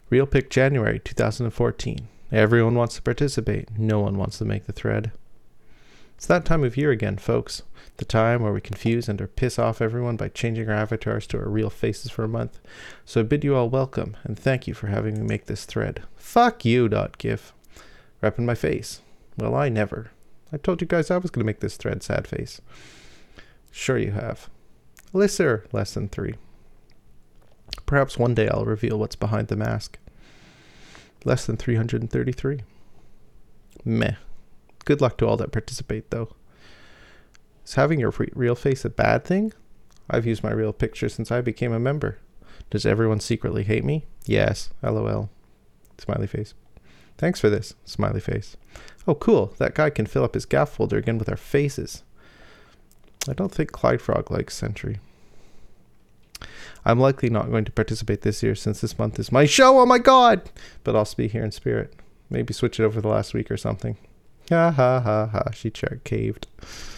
Real Pick January 2014. Everyone wants to participate. No one wants to make the thread. It's that time of year again, folks. The time where we confuse and or piss off everyone by changing our avatars to our real faces for a month. So I bid you all welcome, and thank you for having me make this thread. Fuck you, .gif. Repping my face. Well, I never. I told you guys I was going to make this thread, sad face. Sure you have. Listener, less than 3. Perhaps one day I'll reveal what's behind the mask. Less than 333. Meh. Good luck to all that participate, though. Is having your real face a bad thing? I've used my real picture since I became a member. Does everyone secretly hate me? Yes. LOL. Smiley face. Thanks for this. Smiley face. Oh, cool. That guy can fill up his gaff folder again with our faces. I don't think Clyde Frog likes Sentry. I'm likely not going to participate this year since this month is my show. Oh my god! But I'll be here in spirit. Maybe switch it over the last week or something. Ha ha ha ha. She caved.